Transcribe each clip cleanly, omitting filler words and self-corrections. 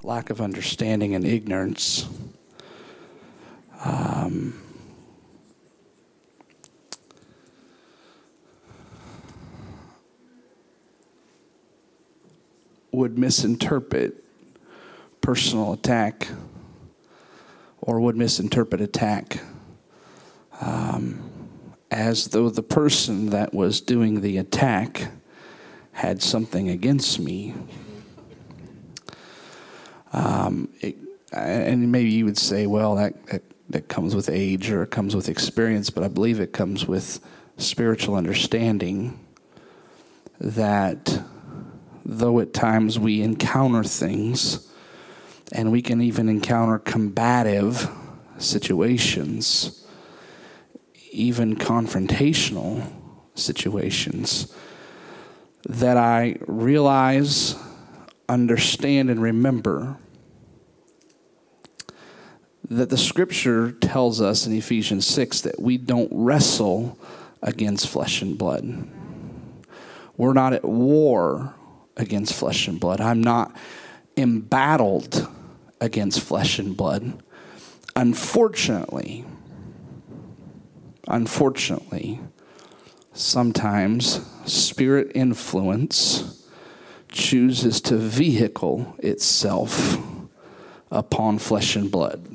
lack of understanding and ignorance. Would misinterpret personal attack, or would misinterpret attack as though the person that was doing the attack had something against me. And maybe you would say, well, that comes with age or it comes with experience, but I believe it comes with spiritual understanding that though at times we encounter things, and we can even encounter combative situations, even confrontational situations, that I realize, understand, and remember that the Scripture tells us in Ephesians 6 that we don't wrestle against flesh and blood. We're not at war against flesh and blood. I'm not embattled against flesh and blood. Unfortunately, sometimes spirit influence chooses to vehicle itself upon flesh and blood.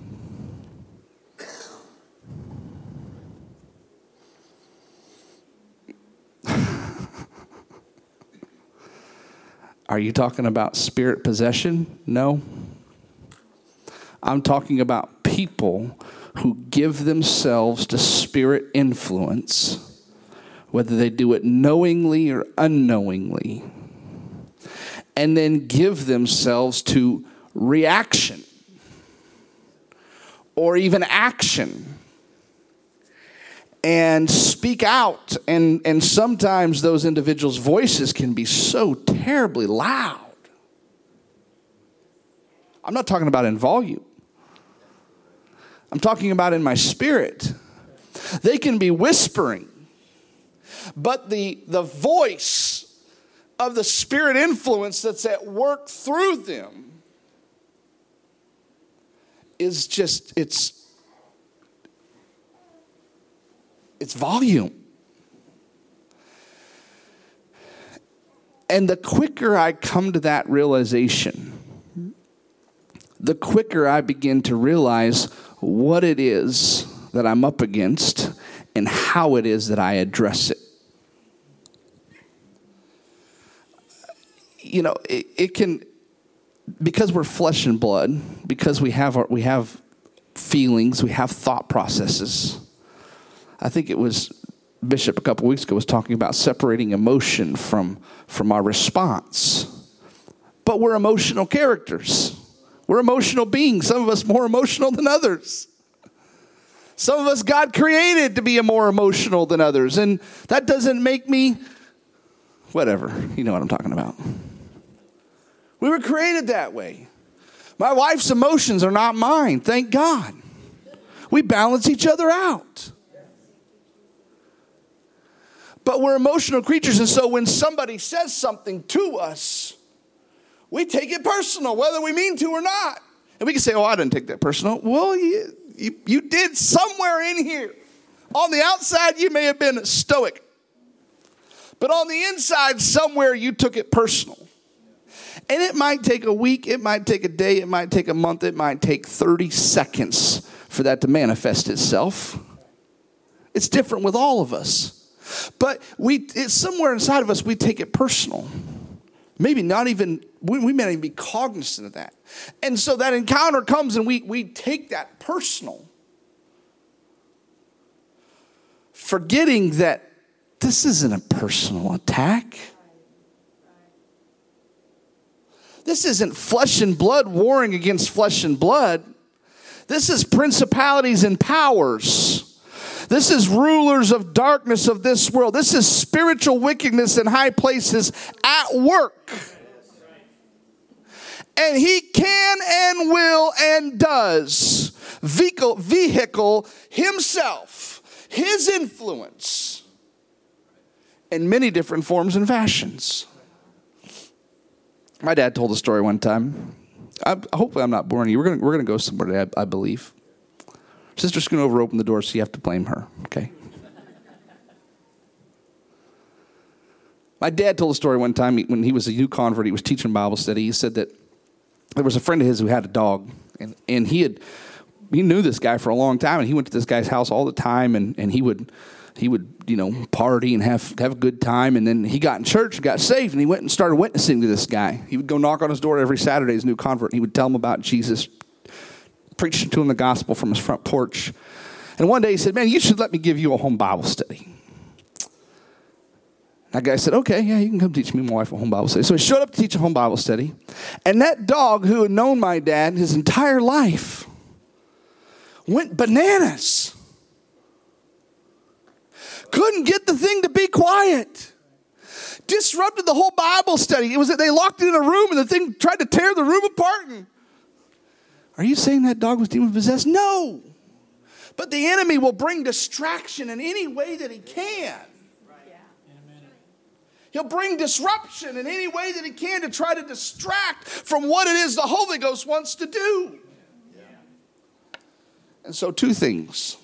Are you talking about spirit possession? No. I'm talking about people who give themselves to spirit influence, whether they do it knowingly or unknowingly, and then give themselves to reaction or even action and speak out. And sometimes those individuals' voices can be so terribly loud. I'm not talking about in volume. I'm talking about in my spirit. They can be whispering, but the voice of the spirit influence that's at work through them is just, it's volume. And the quicker I come to that realization, the quicker I begin to realize what it is that I'm up against and how it is that I address it. You know, it can, because we're flesh and blood, because we have feelings, we have thought processes. I think it was Bishop a couple weeks ago was talking about separating emotion from our response. But we're emotional characters. We're emotional beings. Some of us more emotional than others. Some of us God created to be more emotional than others. And that doesn't make me whatever. You know what I'm talking about. We were created that way. My wife's emotions are not mine. Thank God. We balance each other out. But we're emotional creatures, and so when somebody says something to us, we take it personal, whether we mean to or not. And we can say, oh, I didn't take that personal. Well, you did somewhere in here. On the outside, you may have been stoic. But on the inside, somewhere, you took it personal. And it might take a week, it might take a day, it might take a month, it might take 30 seconds for that to manifest itself. It's different with all of us. But it's somewhere inside of us, we take it personal. Maybe not even, we may not even be cognizant of that. And so that encounter comes and we take that personal. Forgetting that this isn't a personal attack. This isn't flesh and blood warring against flesh and blood. This is principalities and powers. This is rulers of darkness of this world. This is spiritual wickedness in high places at work. And he can and will and does vehicle himself, his influence in many different forms and fashions. My dad told a story one time. Hopefully I'm not boring you. We're gonna go somewhere today, I believe. Sister Schoonover opened the door, so you have to blame her, okay? My dad told a story one time when he was a new convert. He was teaching Bible study. He said that there was a friend of his who had a dog, and he knew this guy for a long time, and he went to this guy's house all the time, and he would party and have a good time. And then he got in church and got saved, and he went and started witnessing to this guy. He would go knock on his door every Saturday as a new convert, and he would tell him about Jesus, preaching to him the gospel from his front porch. And one day he said, man, you should let me give you a home Bible study. That guy said, okay, yeah, you can come teach me and my wife a home Bible study. So he showed up to teach a home Bible study. And that dog, who had known my dad his entire life, went bananas. Couldn't get the thing to be quiet. Disrupted the whole Bible study. It was that they locked it in a room and the thing tried to tear the room apart. And are you saying that dog was demon possessed? No. But the enemy will bring distraction in any way that he can. He'll bring disruption in any way that he can to try to distract from what it is the Holy Ghost wants to do. And so 2 things.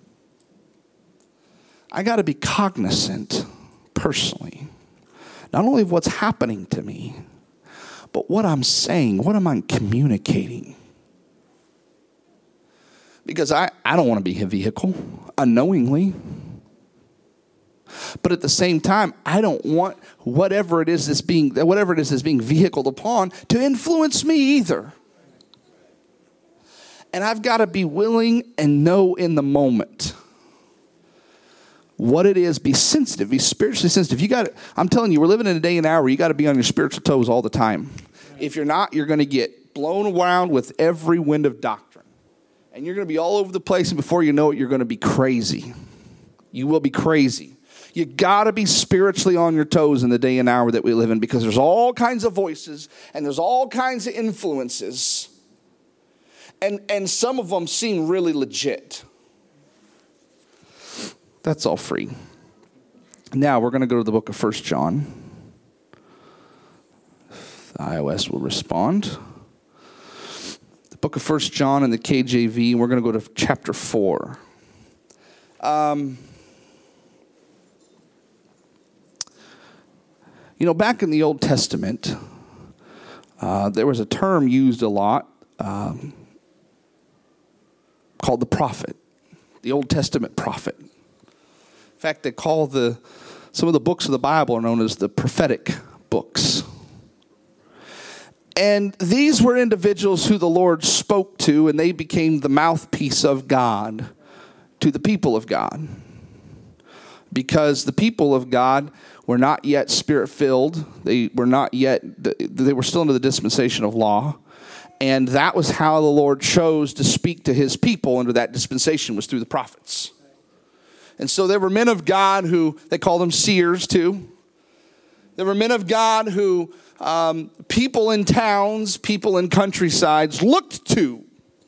I got to be cognizant personally, not only of what's happening to me, but what I'm saying, what am I communicating? Because I don't want to be a vehicle unknowingly. But at the same time, I don't want whatever it is that's being vehicled upon to influence me either. And I've got to be willing and know in the moment what it is. Be sensitive, be spiritually sensitive. I'm telling you, we're living in a day and hour where you got to be on your spiritual toes all the time. If you're not, you're going to get blown around with every wind of doctrine. And you're going to be all over the place, and before you know it, you're going to be crazy. You will be crazy. You got to be spiritually on your toes in the day and hour that we live in, because there's all kinds of voices and there's all kinds of influences. And some of them seem really legit. That's all free. Now we're going to go to the book of 1 John. The iOS will respond. The book of 1 John in the KJV, and we're going to go to chapter 4. Back in the Old Testament, there was a term used a lot called the prophet, the Old Testament prophet. In fact, they call some of the books of the Bible are known as the prophetic books. And these were individuals who the Lord spoke to, and they became the mouthpiece of God to the people of God. Because the people of God were not yet spirit-filled. They were still under the dispensation of law. And that was how the Lord chose to speak to his people under that dispensation, was through the prophets. And so there were men of God who, they called them seers too. There were men of God who people in towns, people in countrysides looked to.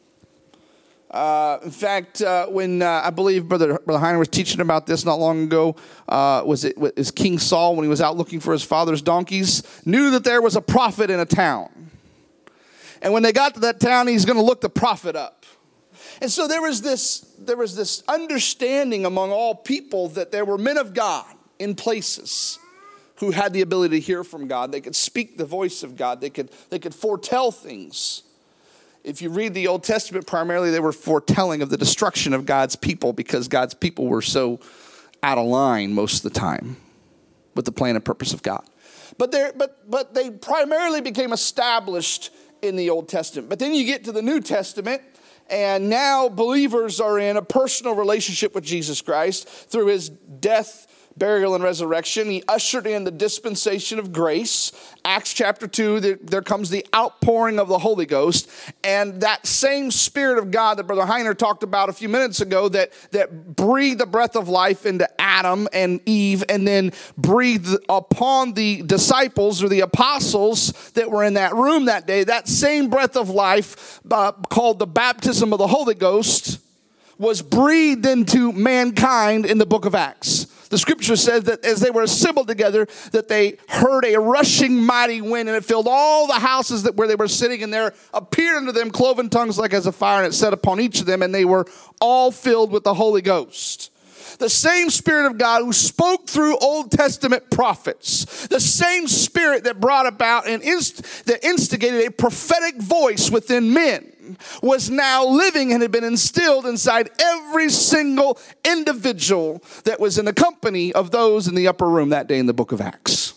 In fact, when I believe Brother Heiner was teaching about this not long ago, was King Saul, when he was out looking for his father's donkeys, knew that there was a prophet in a town. And when they got to that town, he's going to look the prophet up. And so there was this understanding among all people that there were men of God in places who had the ability to hear from God. They could speak the voice of God. They could foretell things. If you read the Old Testament, primarily they were foretelling of the destruction of God's people, because God's people were so out of line most of the time with the plan and purpose of God. But they primarily became established in the Old Testament. But then you get to the New Testament, and now believers are in a personal relationship with Jesus Christ through his death, burial, and resurrection. He ushered in the dispensation of grace. Acts chapter 2, there comes the outpouring of the Holy Ghost. And that same Spirit of God that Brother Heiner talked about a few minutes ago that breathed the breath of life into Adam and Eve, and then breathed upon the disciples or the apostles that were in that room that day, that same breath of life called the baptism of the Holy Ghost was breathed into mankind in the book of Acts. The scripture says that as they were assembled together, that they heard a rushing mighty wind, and it filled all the houses where they were sitting, and there appeared unto them cloven tongues like as a fire, and it set upon each of them, and they were all filled with the Holy Ghost. The same Spirit of God who spoke through Old Testament prophets, the same Spirit that brought about and that instigated a prophetic voice within men, was now living and had been instilled inside every single individual that was in the company of those in the upper room that day in the book of Acts.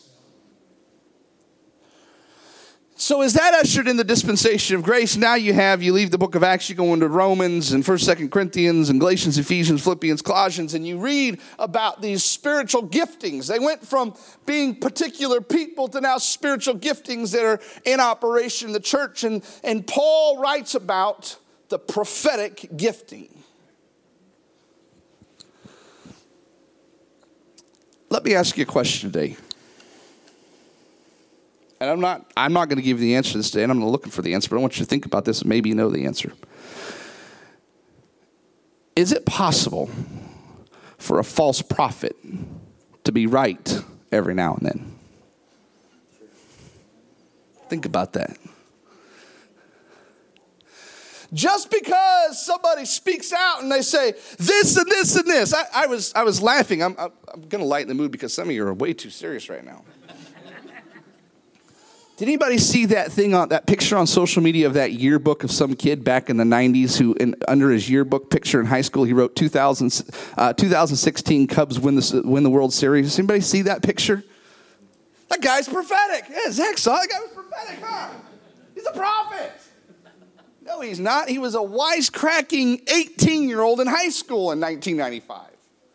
So as that ushered in the dispensation of grace, now you leave the book of Acts, you go into Romans and 1st, 2nd Corinthians and Galatians, Ephesians, Philippians, Colossians, and you read about these spiritual giftings. They went from being particular people to now spiritual giftings that are in operation in the church. And Paul writes about the prophetic gifting. Let me ask you a question today. And I'm not going to give you the answer this day, and I'm not looking for the answer, but I want you to think about this, and maybe you know the answer. Is it possible for a false prophet to be right every now and then? Think about that. Just because somebody speaks out and they say this and this and this. I was laughing. I'm going to lighten the mood because some of you are way too serious right now. Did anybody see that that picture on social media of that yearbook of some kid back in the 90s who, under his yearbook picture in high school, he wrote 2016 Cubs win the World Series? Anybody see that picture? That guy's prophetic. Yeah, Zach saw it. That guy was prophetic, huh? He's a prophet. No, he's not. He was a wisecracking 18-year-old in high school in 1995.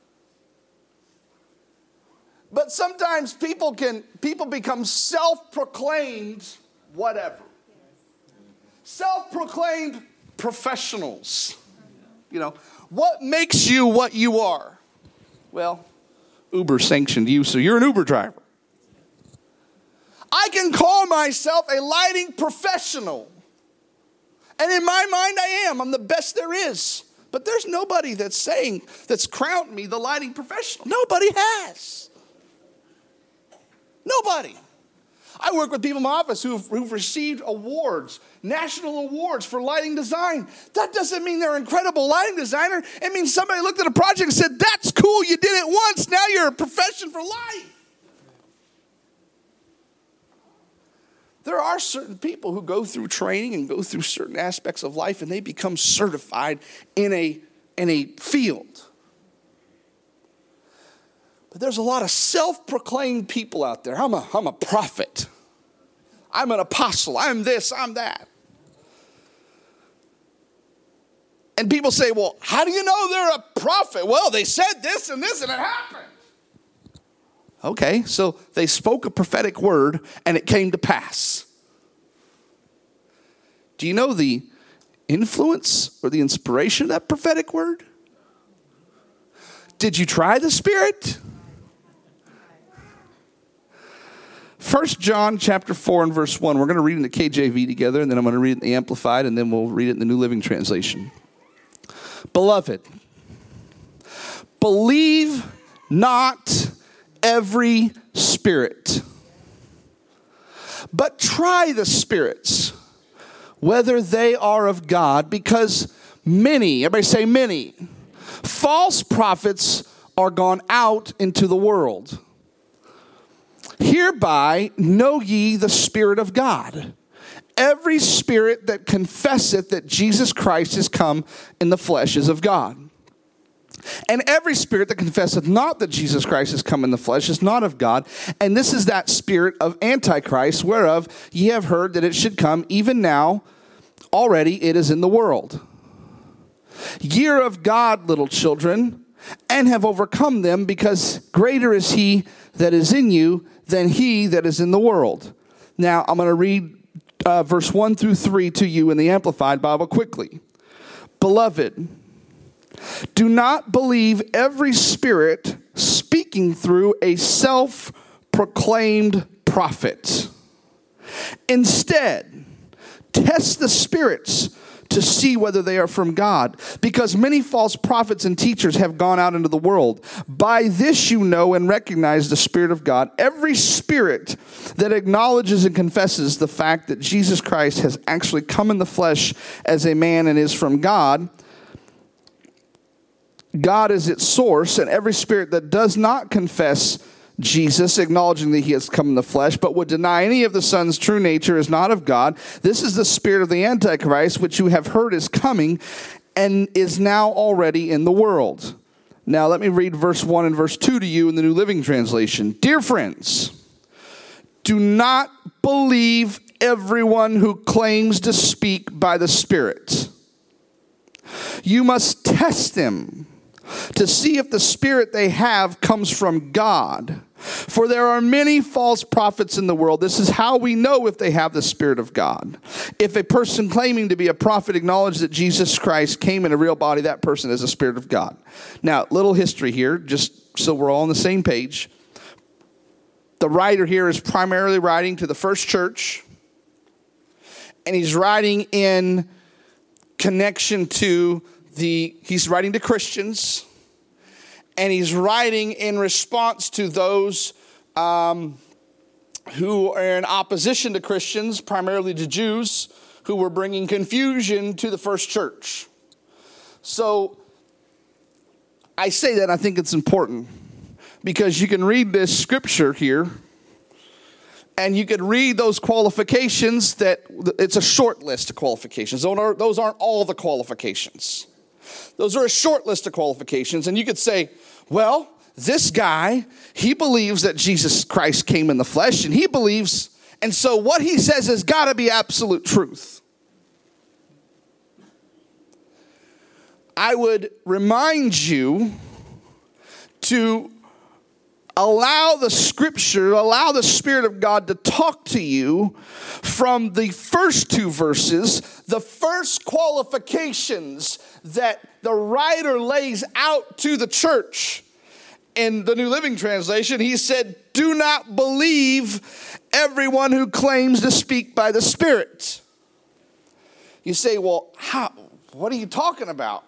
But sometimes people become self-proclaimed whatever. Self-proclaimed professionals. You know, what makes you what you are? Well, Uber sanctioned you, so you're an Uber driver. I can call myself a lighting professional. And in my mind, I am. I'm the best there is. But there's nobody that's crowned me the lighting professional. Nobody has. Nobody. I work with people in my office who've received awards, national awards for lighting design. That doesn't mean they're an incredible lighting designer. It means somebody looked at a project and said, that's cool, you did it once, now you're a profession for life. There are certain people who go through training and go through certain aspects of life and they become certified in a field. But there's a lot of self-proclaimed people out there. I'm a prophet. I'm an apostle. I'm this, I'm that. And people say, well, how do you know they're a prophet? Well, they said this and it happened. Okay, so they spoke a prophetic word and it came to pass. Do you know the influence or the inspiration of that prophetic word? Did you try the Spirit? 1 John chapter 4 and verse 1. We're going to read in the KJV together, and then I'm going to read it in the Amplified, and then we'll read it in the New Living Translation. Beloved, believe not every spirit, but try the spirits, whether they are of God, because many, everybody say many, false prophets are gone out into the world. Hereby know ye the Spirit of God. Every spirit that confesseth that Jesus Christ is come in the flesh is of God. And every spirit that confesseth not that Jesus Christ is come in the flesh is not of God. And this is that spirit of Antichrist, whereof ye have heard that it should come, even now already it is in the world. Ye are of God, little children, and have overcome them, because greater is he that is in you than he that is in the world. Now, I'm going to read verse 1 through 3 to you in the Amplified Bible quickly. Beloved, do not believe every spirit speaking through a self-proclaimed prophet. Instead, test the spirits to to see whether they are from God, because many false prophets and teachers have gone out into the world. By this you know and recognize the Spirit of God. Every spirit that acknowledges and confesses the fact that Jesus Christ has actually come in the flesh as a man and is from God, God is its source, and every spirit that does not confess Jesus, acknowledging that he has come in the flesh, but would deny any of the Son's true nature, is not of God. This is the spirit of the Antichrist, which you have heard is coming and is now already in the world. Now let me read verse 1 and verse 2 to you in the New Living Translation. Dear friends, do not believe everyone who claims to speak by the Spirit. You must test them to see if the spirit they have comes from God. For there are many false prophets in the world. This is how we know if they have the Spirit of God. If a person claiming to be a prophet acknowledges that Jesus Christ came in a real body, that person is a Spirit of God. Now, little history here, just so we're all on the same page. The writer here is primarily writing to the first church, and he's writing in connection to he's writing to Christians, and he's writing in response to those who are in opposition to Christians, primarily to Jews, who were bringing confusion to the first church. So I say that I think it's important because you can read this scripture here, and you could read those qualifications that it's a short list of qualifications. Those aren't all the qualifications. Those are a short list of qualifications. And you could say, well, this guy, he believes that Jesus Christ came in the flesh, and he believes, and so what he says has got to be absolute truth. I would remind you to allow the scripture, allow the Spirit of God to talk to you from the first two verses, the first qualifications that the writer lays out to the church. In the New Living Translation, he said, do not believe everyone who claims to speak by the Spirit. You say, well, what are you talking about?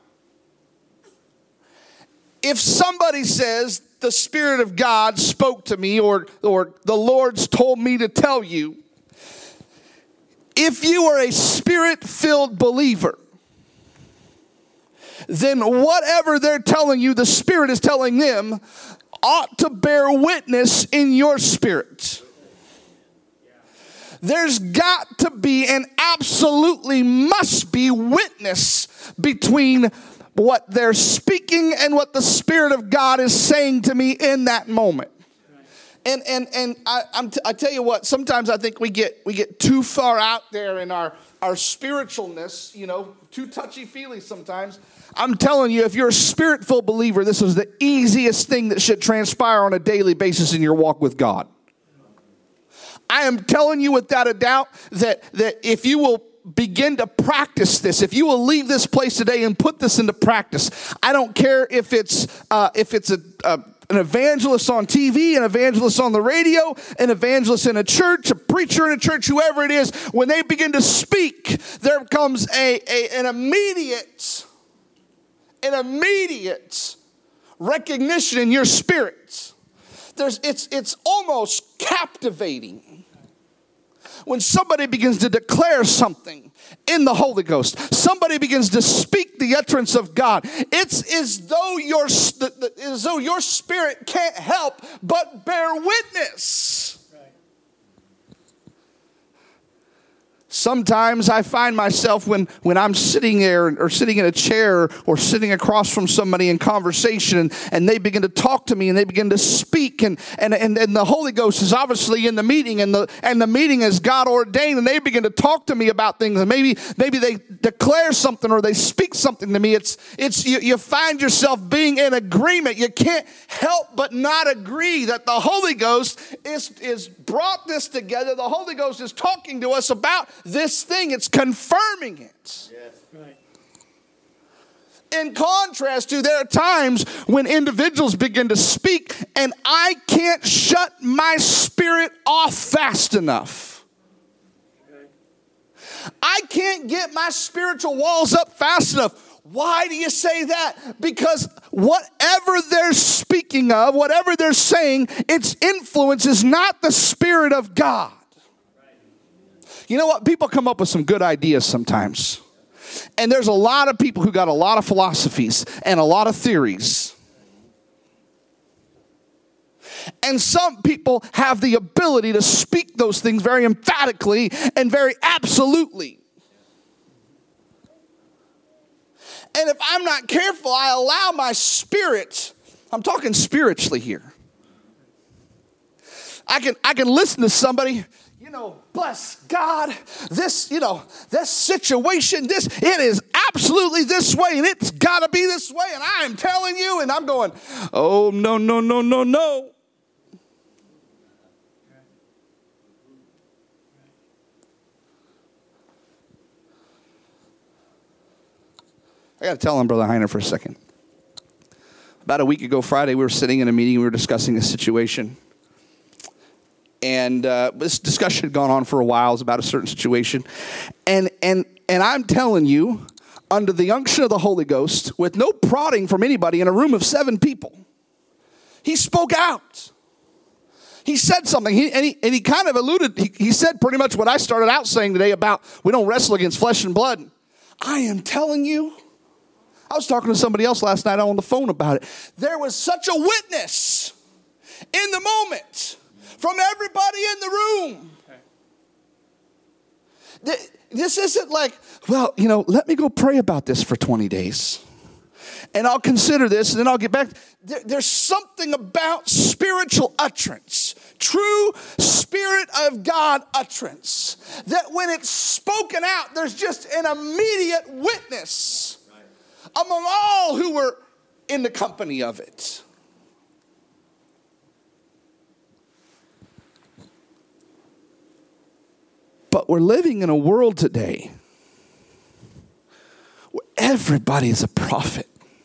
If somebody says, the Spirit of God spoke to me, or the Lord's told me to tell you, if you are a Spirit-filled believer, then whatever they're telling you, the Spirit is telling them, ought to bear witness in your spirit. There's got to be and absolutely must be witness between what they're speaking and what the Spirit of God is saying to me in that moment. And I tell you what, sometimes I think we get too far out there in our spiritualness, too touchy-feely sometimes. I'm telling you, if you're a Spirit-filled believer, this is the easiest thing that should transpire on a daily basis in your walk with God. I am telling you without a doubt that if you will begin to practice this, if you will leave this place today and put this into practice, I don't care if it's an evangelist on TV, an evangelist on the radio, an evangelist in a church, a preacher in a church, whoever it is, when they begin to speak, there comes an immediate recognition in your spirit. It's almost captivating when somebody begins to declare something in the Holy Ghost. Somebody begins to speak the utterance of God. It's as though your spirit can't help but bear witness. Sometimes I find myself when I'm sitting there or sitting in a chair or sitting across from somebody in conversation and they begin to talk to me and they begin to speak and the Holy Ghost is obviously in the meeting and the meeting is God ordained and they begin to talk to me about things and maybe they declare something or they speak something to me. You find yourself being in agreement. You can't help but not agree that the Holy Ghost is brought this together. The Holy Ghost is talking to us about this thing. It's confirming it. Yes. Right. In contrast to, there are times when individuals begin to speak and I can't shut my spirit off fast enough. I can't can't get my spiritual walls up fast enough. Why do you say that? Because whatever they're speaking of, whatever they're saying, its influence is not the Spirit of God. You know what? People come up with some good ideas sometimes. And there's a lot of people who got a lot of philosophies and a lot of theories. And some people have the ability to speak those things very emphatically and very absolutely. And if I'm not careful, I allow my spirit, I'm talking spiritually here. I can listen to somebody, bless God, this situation, it is absolutely this way, and it's got to be this way, and I am telling you, and I'm going, oh, no, no, no, no, no. I got to tell him, Brother Heiner, for a second. About a week ago, Friday, we were sitting in a meeting. We were discussing a situation. And this discussion had gone on for a while. It was about a certain situation. And I'm telling you, under the unction of the Holy Ghost, with no prodding from anybody in a room of 7 people, he spoke out. He said something. He kind of alluded. He said pretty much what I started out saying today about we don't wrestle against flesh and blood. I am telling you, I was talking to somebody else last night on the phone about it. There was such a witness in the moment from everybody in the room. Okay. This isn't like, well, let me go pray about this for 20 days. And I'll consider this and then I'll get back. There's something about spiritual utterance, true Spirit of God utterance, that when it's spoken out, there's just an immediate witness among all who were in the company of it. But we're living in a world today where everybody is a prophet.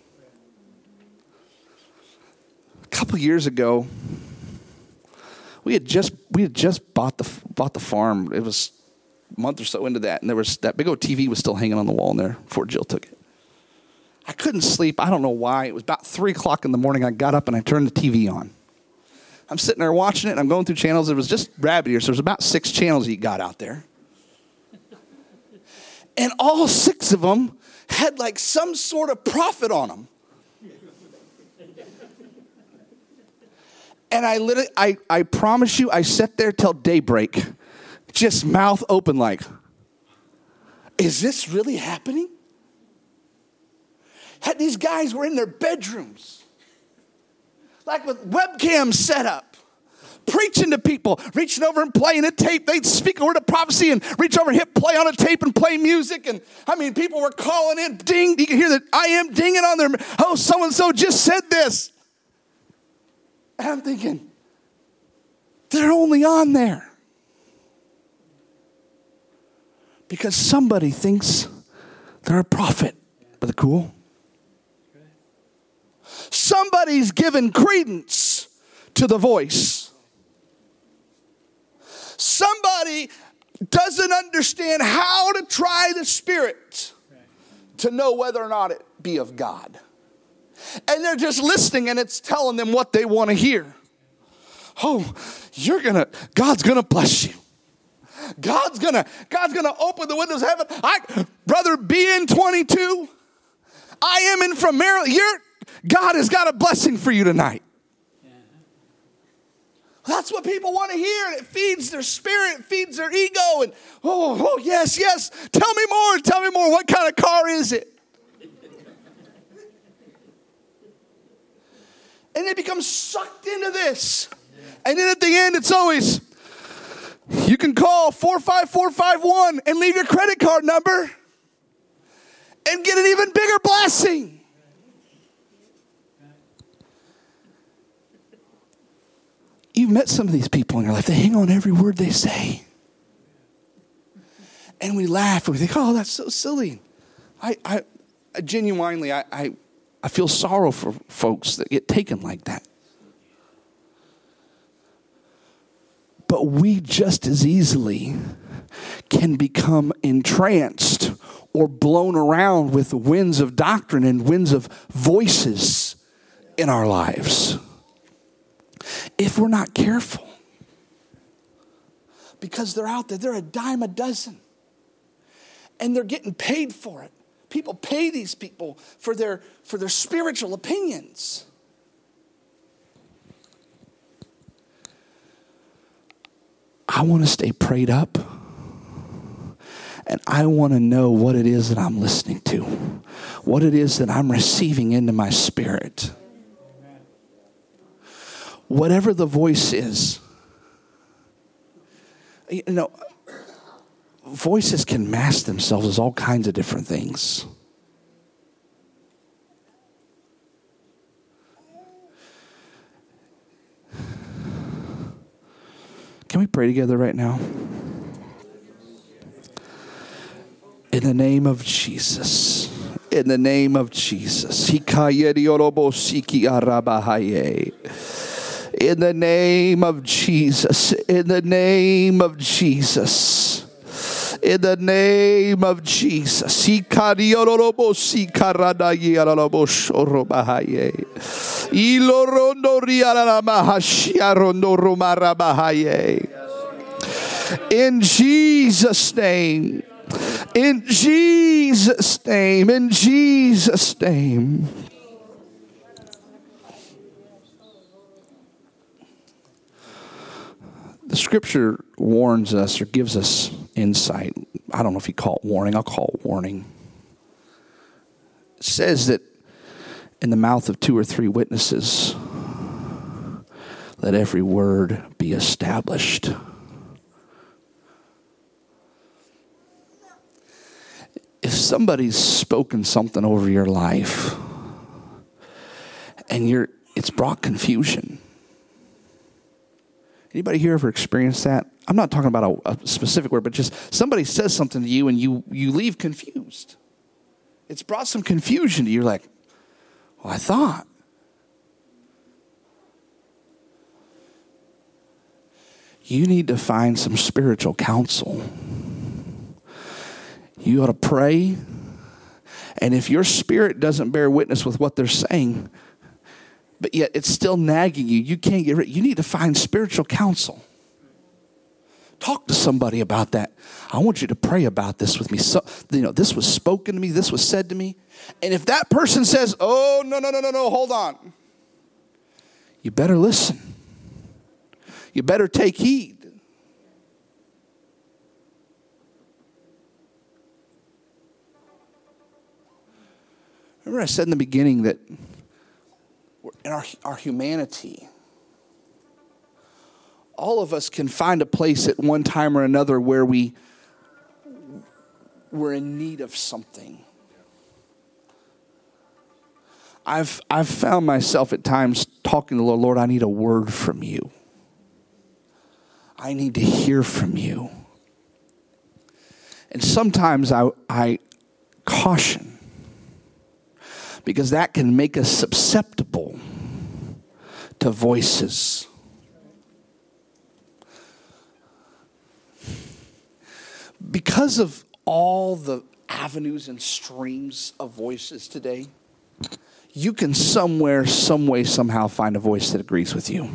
A couple years ago, we had just bought the farm. It was a month or so into that, and there was that big old TV was still hanging on the wall in there before Jill took it. I couldn't sleep. I don't know why. It was about 3 o'clock in the morning. I got up and I turned the TV on. I'm sitting there watching it, and I'm going through channels. It was just rabbit ears. So there's about 6 channels he got out there. And all 6 of them had like some sort of prophet on them. And I promise you, I sat there till daybreak, just mouth open like, is this really happening? These guys were in their bedrooms, like with webcams set up, preaching to people, reaching over and playing a tape. They'd speak a word of prophecy and reach over and hit play on a tape and play music. And people were calling in, ding. You can hear the I am dinging on their, oh, so-and-so just said this. And I'm thinking, they're only on there because somebody thinks they're a prophet. Are they cool? Somebody's given credence to the voice. Somebody doesn't understand how to try the Spirit to know whether or not it be of God. And they're just listening and it's telling them what they want to hear. Oh, God's gonna bless you. God's gonna open the windows of heaven. Brother BN22, I am in from Maryland. God has got a blessing for you tonight. That's what people want to hear. And it feeds their spirit, it feeds their ego. And oh, yes. Tell me more. What kind of car is it? And they become sucked into this. And then at the end, it's always, you can call 45451 and leave your credit card number and get an even bigger blessing. You've met some of these people in your life. They hang on every word they say. And we laugh and we think, oh, that's so silly. I genuinely, I feel sorrow for folks that get taken like that. But we just as easily can become entranced or blown around with winds of doctrine and winds of voices in our lives if we're not careful. Because they're out there, they're a dime a dozen. And they're getting paid for it. People pay these people for their spiritual opinions. I want to stay prayed up. And I want to know what it is that I'm listening to. What it is that I'm receiving into my spirit. Whatever the voice is. You know, voices can mask themselves as all kinds of different things. Can we pray together right now? In the name of Jesus. In the name of Jesus. In the name of Jesus. In the name of Jesus. In the name of Jesus. In Jesus' name. In Jesus' name. In Jesus' name. The scripture warns us or gives us insight. I don't know if you call it warning. I'll call it warning. It says that in the mouth of 2 or 3 witnesses, let every word be established. If somebody's spoken something over your life and it's brought confusion. Anybody here ever experienced that? I'm not talking about a specific word, but just somebody says something to you and you leave confused. It's brought some confusion to you. You're like, well, I thought. You need to find some spiritual counsel. You ought to pray. And if your spirit doesn't bear witness with what they're saying, but yet it's still nagging you, you can't get rid. You need to find spiritual counsel. Talk to somebody about that. I want you to pray about this with me. So, this was spoken to me. This was said to me. And if that person says, oh, no, hold on. You better listen. You better take heed. Remember I said in the beginning that in our humanity, all of us can find a place at one time or another where we're in need of something. I've found myself at times talking to the Lord, I need a word from you. I need to hear from you. And sometimes I caution, because that can make us susceptible to voices. Because of all the avenues and streams of voices today, you can somewhere, some way, somehow find a voice that agrees with you.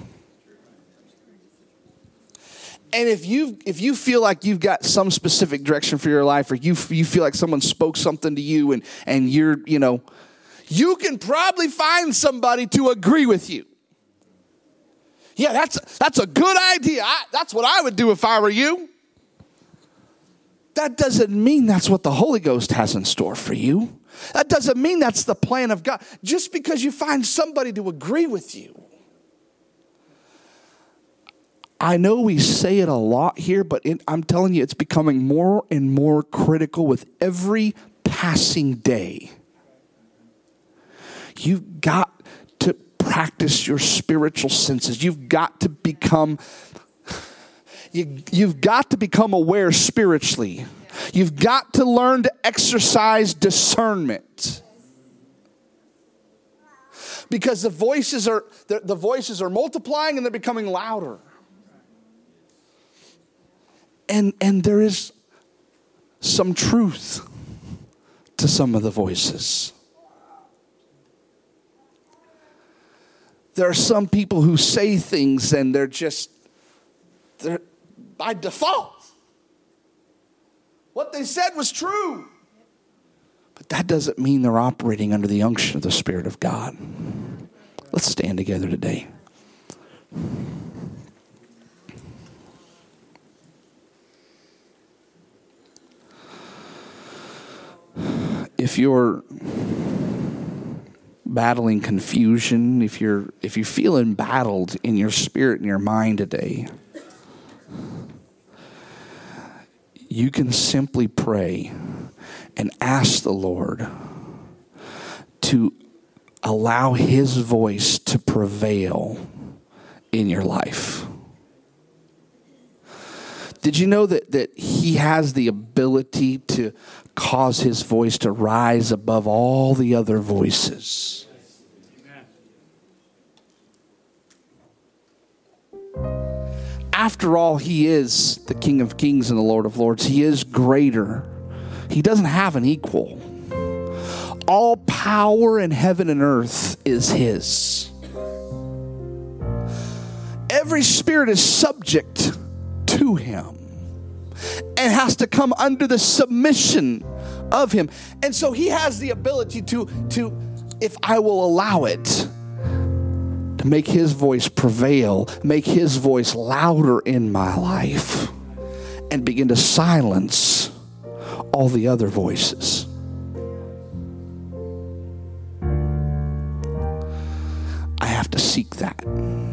And if you feel like you've got some specific direction for your life, or you feel like someone spoke something to you and you're, you can probably find somebody to agree with you. Yeah, that's a good idea. That's what I would do if I were you. That doesn't mean that's what the Holy Ghost has in store for you. That doesn't mean that's the plan of God. Just because you find somebody to agree with you. I know we say it a lot here, but I'm telling you, it's becoming more and more critical with every passing day. You've got to practice your spiritual senses. You've got to become aware spiritually. You've got to learn to exercise discernment. Because the voices are multiplying and they're becoming louder. And there is some truth to some of the voices. There are some people who say things and they're by default. What they said was true. But that doesn't mean they're operating under the unction of the Spirit of God. Let's stand together today. If you're battling confusion, if you're feeling battled in your spirit and your mind today, you can simply pray and ask the Lord to allow His voice to prevail in your life. Did you know that He has the ability to cause His voice to rise above all the other voices? After all, He is the King of Kings and the Lord of Lords. He is greater. He doesn't have an equal. All power in heaven and earth is His. Every spirit is subject to Him and has to come under the submission of Him. And so He has the ability to, if I will allow it, to make His voice prevail, make His voice louder in my life, and begin to silence all the other voices. I have to seek that.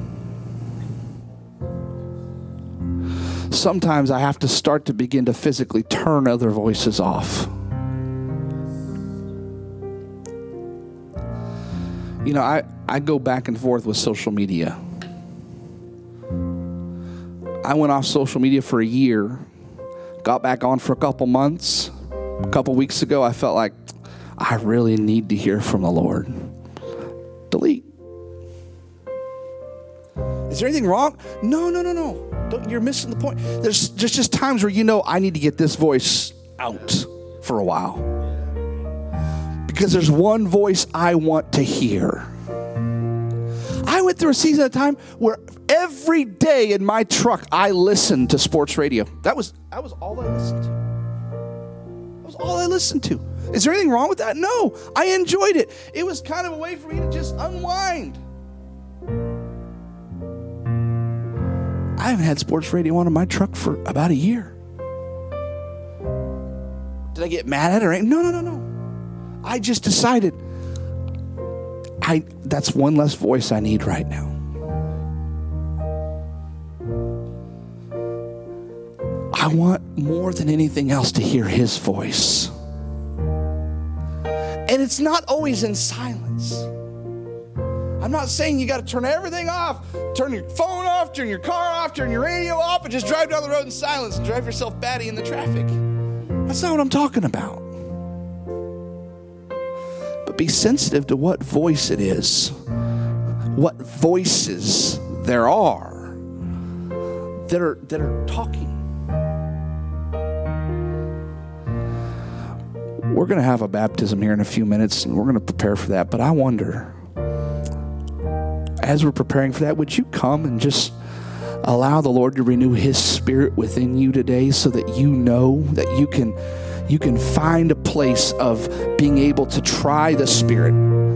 Sometimes I have to start to begin to physically turn other voices off. You know, I go back and forth with social media. I went off social media for a year, got back on for a couple months. A couple weeks ago, I felt like I really need to hear from the Lord. Delete. Is there anything wrong? No. You're missing the point. There's just times where I need to get this voice out for a while. Because there's one voice I want to hear. I went through a season of time where every day in my truck I listened to sports radio. That was all I listened to. That was all I listened to. Is there anything wrong with that? No. I enjoyed it. It was kind of a way for me to just unwind. I haven't had sports radio on in my truck for about a year. Did I get mad at it? No. I just decided that's one less voice I need right now. I want more than anything else to hear His voice. And it's not always in silence. I'm not saying you got to turn everything off, turn your phone off, turn your car off, turn your radio off, and just drive down the road in silence and drive yourself batty in the traffic. That's not what I'm talking about. But be sensitive to what voice it is, what voices there are that are talking. We're going to have a baptism here in a few minutes, and we're going to prepare for that. But I wonder, as we're preparing for that, would you come and just allow the Lord to renew His Spirit within you today, so that you know that you can find a place of being able to try the Spirit.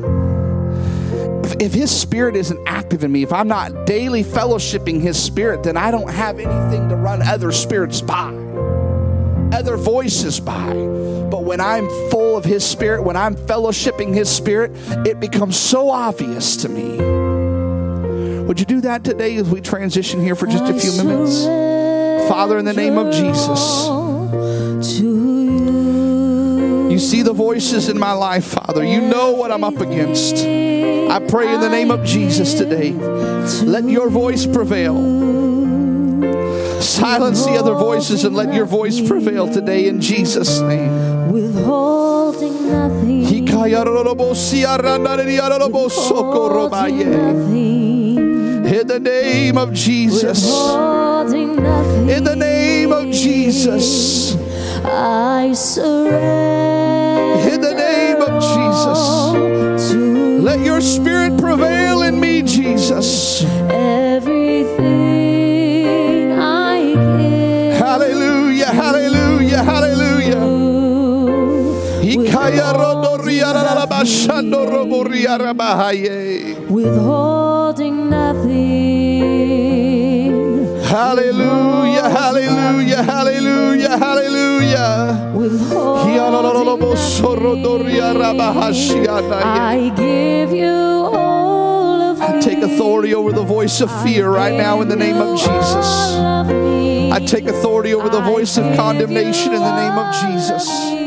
If His Spirit isn't active in me, if I'm not daily fellowshipping His Spirit, then I don't have anything to run other spirits by, other voices by. But when I'm full of His Spirit, when I'm fellowshipping His Spirit, it becomes so obvious to me. Would you do that today as we transition here for just a few minutes? Father, in the name of Jesus, you see the voices in my life, Father. You know what I'm up against. I pray in the name of Jesus today, let your voice prevail. Silence the other voices and let your voice prevail today in Jesus' name. Withholding nothing. In the name of Jesus. In the name of Jesus. I surrender. In the name of Jesus. Let your spirit prevail in me, Jesus. Everything I give. Hallelujah, hallelujah, hallelujah. Withholding nothing. Hallelujah, hallelujah, hallelujah, hallelujah. I give you all of me. I take authority over the voice of fear right now in the name of Jesus. I take authority over the voice of condemnation in the name of Jesus.